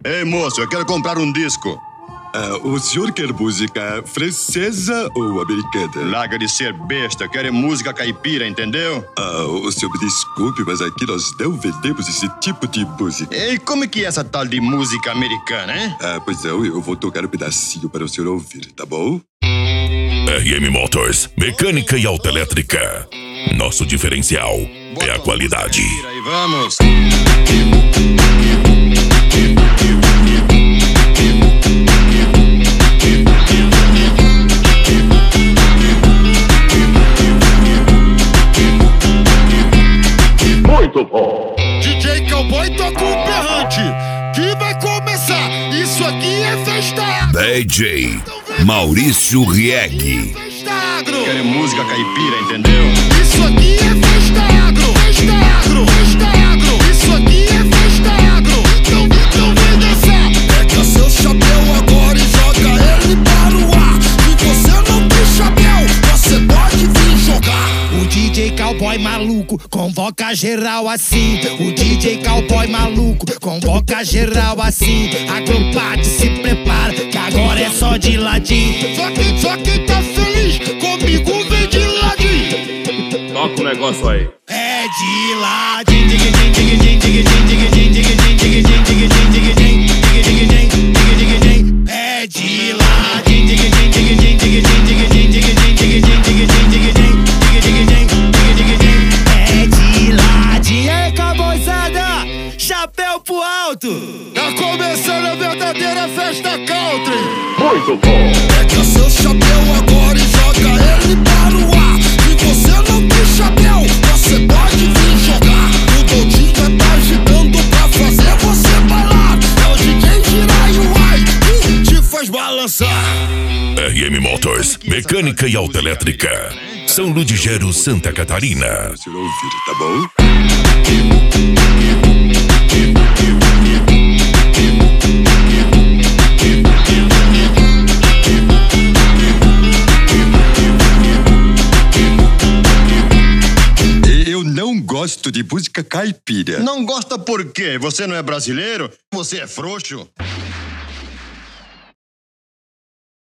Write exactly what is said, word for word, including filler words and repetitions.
Ei, moço, eu quero comprar um disco. Uh, o senhor quer música francesa ou americana? Larga de ser besta, eu quero música caipira, entendeu? Uh, o senhor me desculpe, mas aqui nós não vendemos esse tipo de música. E como é que é essa tal de música americana, hein? Ah, pois não, eu vou tocar um pedacinho para o senhor ouvir, tá bom? R M Motors, mecânica e autoelétrica. Nosso diferencial é a qualidade. Aí vamos. Muito bom. D J Cowboy toca o berrante que vai começar. Isso aqui é festa. D J Maurício Rieg. Quero música caipira, entendeu? Isso aqui é festa agro, festa agro, festa agro. Isso aqui é festa agro. Então, então vem dançar. Pega seu chapéu agora e joga ele para o ar. Se você não tem chapéu, você pode vir jogar. O D J Cowboy maluco convoca geral assim. O D J Cowboy maluco convoca geral assim. Agrupado, se prepara, que agora é só de ladinho. Só quem, só quem tá feliz comigo vem de ladinho. Toca o negócio aí. É de ladinho. Dig, dig, dig, dig, dig, dig, dig, dig, dig, dig, dig, dig, dig, dig, dig, dig, dig. É de ladinho. Dig, dig, dig, dig, dig, dig, dig, dig, dig, dig, dig, dig, dig, dig. Chapéu pro alto. Tá começando a verdadeira festa country. Muito bom. Pega seu chapéu agora e joga ele para o ar. Se você não tem chapéu, você pode vir jogar. O Dodinho tá agitando pra fazer você bailar. É o D J Jiraiuai que te faz balançar. R M Motors, mecânica e autoelétrica. São Ludgero, Santa Catarina. Para o senhor ouvir, tá bom? Eu não gosto de música caipira. Não gosta por quê? Você não é brasileiro? Você é frouxo?